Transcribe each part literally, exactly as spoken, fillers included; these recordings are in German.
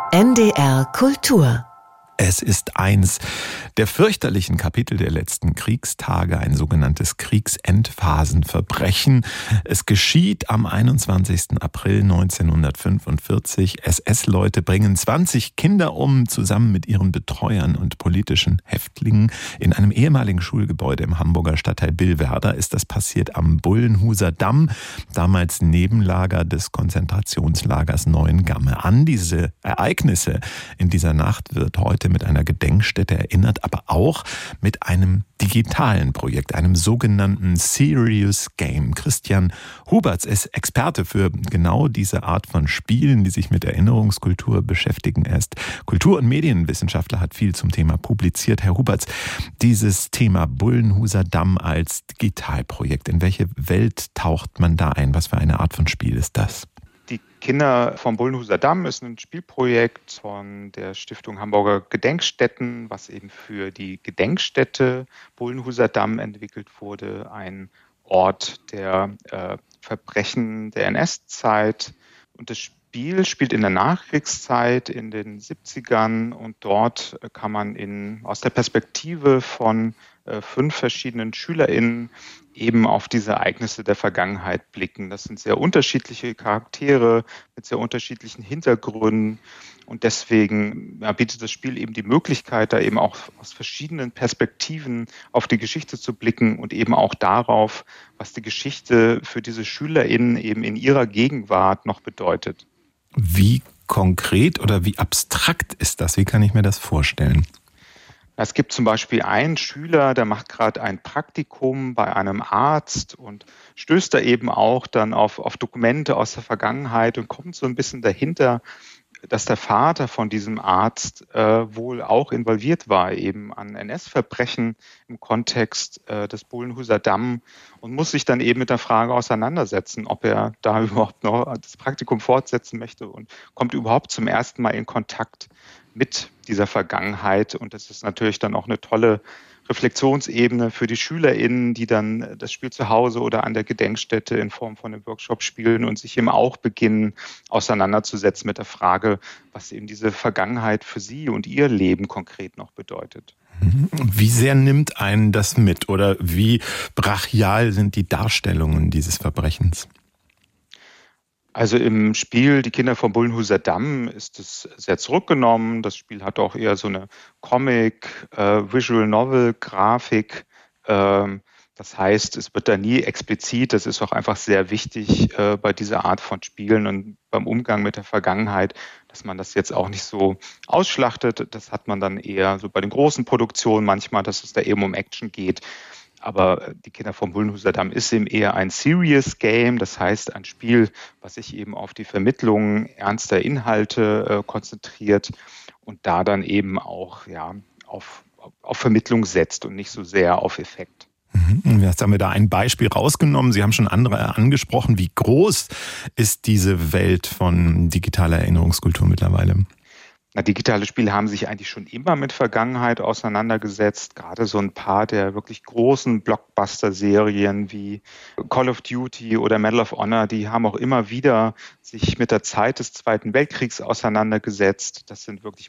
N D R Kultur. Es ist eins der fürchterlichen Kapitel der letzten Kriegstage, ein sogenanntes Kriegsendphasenverbrechen. Es geschieht am einundzwanzigsten April neunzehnhundertfünfundvierzig. S S-Leute bringen zwanzig Kinder um, zusammen mit ihren Betreuern und politischen Häftlingen. In einem ehemaligen Schulgebäude im Hamburger Stadtteil Billwerder ist das passiert am Bullenhuser Damm, damals Nebenlager des Konzentrationslagers Neuengamme. An diese Ereignisse in dieser Nacht wird heute mit einer Gedenkstätte erinnert, aber auch mit einem digitalen Projekt, einem sogenannten Serious Game. Christian Huberts ist Experte für genau diese Art von Spielen, die sich mit Erinnerungskultur beschäftigen. Er ist Kultur- und Medienwissenschaftler, hat viel zum Thema publiziert. Herr Huberts, dieses Thema Bullenhuser Damm als Digitalprojekt, in welche Welt taucht man da ein? Was für eine Art von Spiel ist das? Die Kinder vom Bullenhuser Damm ist ein Spielprojekt von der Stiftung Hamburger Gedenkstätten, was eben für die Gedenkstätte Bullenhuser Damm entwickelt wurde. Ein Ort der äh, Verbrechen der N S-Zeit. Und das Spiel spielt in der Nachkriegszeit in den siebzigern und dort kann man in, aus der Perspektive von äh, fünf verschiedenen SchülerInnen eben auf diese Ereignisse der Vergangenheit blicken. Das sind sehr unterschiedliche Charaktere mit sehr unterschiedlichen Hintergründen und deswegen ja, bietet das Spiel eben die Möglichkeit, da eben auch aus verschiedenen Perspektiven auf die Geschichte zu blicken und eben auch darauf, was die Geschichte für diese SchülerInnen eben in ihrer Gegenwart noch bedeutet. Wie konkret oder wie abstrakt ist das? Wie kann ich mir das vorstellen? Es gibt zum Beispiel einen Schüler, der macht gerade ein Praktikum bei einem Arzt und stößt da eben auch dann auf, auf Dokumente aus der Vergangenheit und kommt so ein bisschen dahinter, dass der Vater von diesem Arzt äh, wohl auch involviert war eben an N S-Verbrechen im Kontext äh, des Bullenhuser Damm und muss sich dann eben mit der Frage auseinandersetzen, ob er da überhaupt noch das Praktikum fortsetzen möchte und kommt überhaupt zum ersten Mal in Kontakt mit dieser Vergangenheit. Und das ist natürlich dann auch eine tolle Reflexionsebene für die SchülerInnen, die dann das Spiel zu Hause oder an der Gedenkstätte in Form von einem Workshop spielen und sich eben auch beginnen, auseinanderzusetzen mit der Frage, was eben diese Vergangenheit für sie und ihr Leben konkret noch bedeutet. Wie sehr nimmt einen das mit oder wie brachial sind die Darstellungen dieses Verbrechens? Also im Spiel Die Kinder vom Bullenhuser Damm ist es sehr zurückgenommen. Das Spiel hat auch eher so eine Comic, äh, Visual Novel Grafik. Ähm, das heißt, es wird da nie explizit. Das ist auch einfach sehr wichtig äh, bei dieser Art von Spielen und beim Umgang mit der Vergangenheit, dass man das jetzt auch nicht so ausschlachtet. Das hat man dann eher so bei den großen Produktionen manchmal, dass es da eben um Action geht. Aber Die Kinder vom Bullenhuser Damm ist eben eher ein Serious Game, das heißt ein Spiel, was sich eben auf die Vermittlung ernster Inhalte äh, konzentriert und da dann eben auch ja, auf, auf Vermittlung setzt und nicht so sehr auf Effekt. Jetzt haben wir da ein Beispiel rausgenommen. Sie haben schon andere angesprochen. Wie groß ist diese Welt von digitaler Erinnerungskultur mittlerweile? Na, digitale Spiele haben sich eigentlich schon immer mit Vergangenheit auseinandergesetzt. Gerade so ein paar der wirklich großen Blockbuster-Serien wie Call of Duty oder Medal of Honor, die haben auch immer wieder sich mit der Zeit des Zweiten Weltkriegs auseinandergesetzt. Das sind wirklich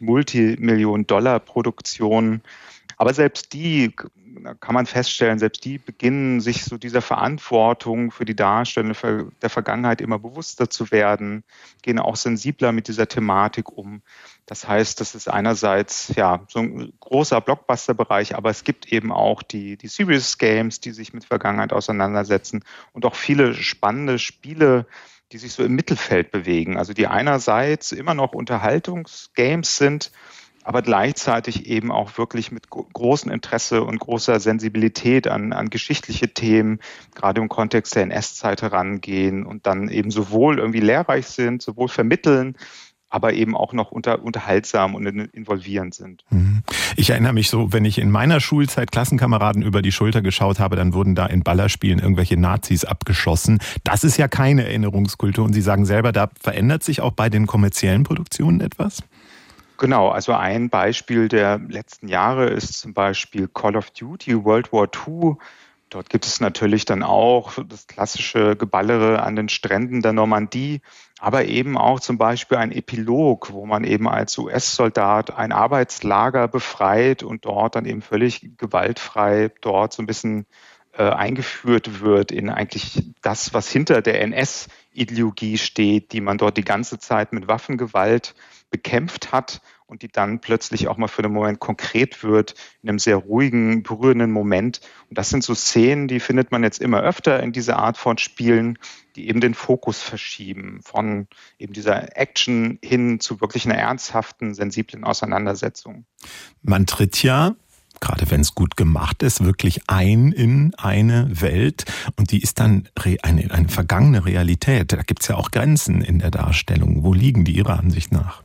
Multimillionen-Dollar-Produktionen. Aber selbst die, kann man feststellen, selbst die beginnen sich so dieser Verantwortung für die Darstellung der Vergangenheit immer bewusster zu werden, gehen auch sensibler mit dieser Thematik um. Das heißt, das ist einerseits ja so ein großer Blockbuster-Bereich, aber es gibt eben auch die, die Serious Games, die sich mit Vergangenheit auseinandersetzen und auch viele spannende Spiele, die sich so im Mittelfeld bewegen. Also die einerseits immer noch Unterhaltungsgames sind, aber gleichzeitig eben auch wirklich mit großem Interesse und großer Sensibilität an, an geschichtliche Themen, gerade im Kontext der N S-Zeit herangehen und dann eben sowohl irgendwie lehrreich sind, sowohl vermitteln, aber eben auch noch unter, unterhaltsam und involvierend sind. Ich erinnere mich so, wenn ich in meiner Schulzeit Klassenkameraden über die Schulter geschaut habe, dann wurden da in Ballerspielen irgendwelche Nazis abgeschossen. Das ist ja keine Erinnerungskultur. Und Sie sagen selber, da verändert sich auch bei den kommerziellen Produktionen etwas? Genau, also ein Beispiel der letzten Jahre ist zum Beispiel Call of Duty World War Two, Dort gibt es natürlich dann auch das klassische Geballere an den Stränden der Normandie, aber eben auch zum Beispiel ein Epilog, wo man eben als U S-Soldat ein Arbeitslager befreit und dort dann eben völlig gewaltfrei dort so ein bisschen äh, eingeführt wird in eigentlich das, was hinter der N S-Ideologie steht, die man dort die ganze Zeit mit Waffengewalt bekämpft hat und die dann plötzlich auch mal für den Moment konkret wird, in einem sehr ruhigen, berührenden Moment. Und das sind so Szenen, die findet man jetzt immer öfter in dieser Art von Spielen, die eben den Fokus verschieben von eben dieser Action hin zu wirklich einer ernsthaften, sensiblen Auseinandersetzung. Man tritt ja, gerade wenn es gut gemacht ist, wirklich ein in eine Welt und die ist dann eine, eine vergangene Realität. Da gibt es ja auch Grenzen in der Darstellung. Wo liegen die Ihrer Ansicht nach?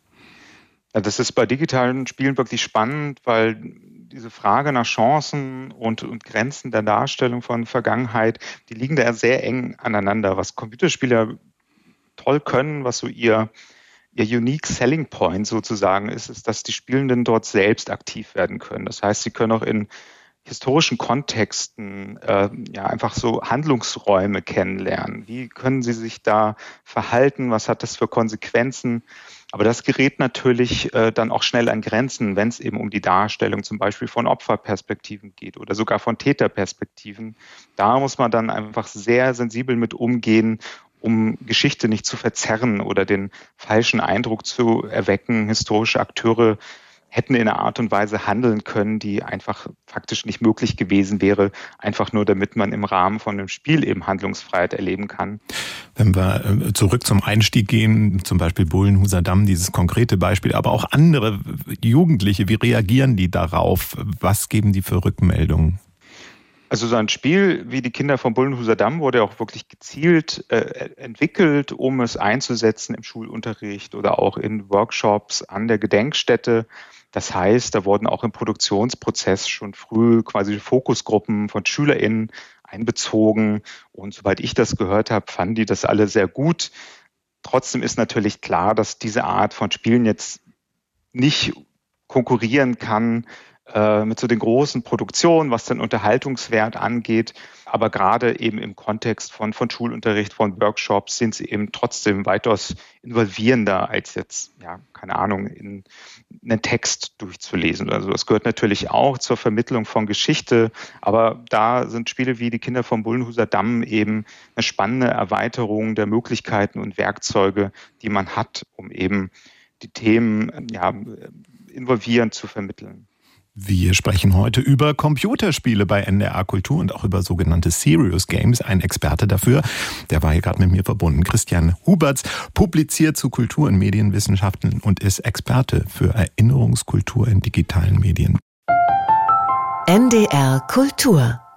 Ja, das ist bei digitalen Spielen wirklich spannend, weil diese Frage nach Chancen und, und Grenzen der Darstellung von Vergangenheit, die liegen da sehr eng aneinander. Was Computerspieler toll können, was so ihr, ihr unique selling point sozusagen ist, ist, dass die Spielenden dort selbst aktiv werden können. Das heißt, sie können auch in historischen Kontexten äh, ja einfach so Handlungsräume kennenlernen. Wie können sie sich da verhalten? Was hat das für Konsequenzen? Aber das gerät natürlich äh, dann auch schnell an Grenzen, wenn es eben um die Darstellung zum Beispiel von Opferperspektiven geht oder sogar von Täterperspektiven. Da muss man dann einfach sehr sensibel mit umgehen, um Geschichte nicht zu verzerren oder den falschen Eindruck zu erwecken. Historische Akteure hätten in einer Art und Weise handeln können, die einfach faktisch nicht möglich gewesen wäre, einfach nur damit man im Rahmen von einem Spiel eben Handlungsfreiheit erleben kann. Wenn wir zurück zum Einstieg gehen, zum Beispiel Bullenhuser Damm, dieses konkrete Beispiel, aber auch andere Jugendliche, wie reagieren die darauf? Was geben die für Rückmeldungen? Also so ein Spiel wie die Kinder vom Bullenhuser Damm wurde auch wirklich gezielt äh, entwickelt, um es einzusetzen im Schulunterricht oder auch in Workshops an der Gedenkstätte. Das heißt, da wurden auch im Produktionsprozess schon früh quasi Fokusgruppen von SchülerInnen einbezogen. Und soweit ich das gehört habe, fanden die das alle sehr gut. Trotzdem ist natürlich klar, dass diese Art von Spielen jetzt nicht konkurrieren kann mit so den großen Produktionen, was den Unterhaltungswert angeht. Aber gerade eben im Kontext von, von Schulunterricht, von Workshops sind sie eben trotzdem weitaus involvierender als jetzt, ja, keine Ahnung, in einen Text durchzulesen. Also das gehört natürlich auch zur Vermittlung von Geschichte. Aber da sind Spiele wie die Kinder vom Bullenhuser Damm eben eine spannende Erweiterung der Möglichkeiten und Werkzeuge, die man hat, um eben die Themen, ja, involvierend zu vermitteln. Wir sprechen heute über Computerspiele bei N D R Kultur und auch über sogenannte Serious Games. Ein Experte dafür, der war hier gerade mit mir verbunden. Christian Huberts publiziert zu Kultur- und Medienwissenschaften und ist Experte für Erinnerungskultur in digitalen Medien. N D R Kultur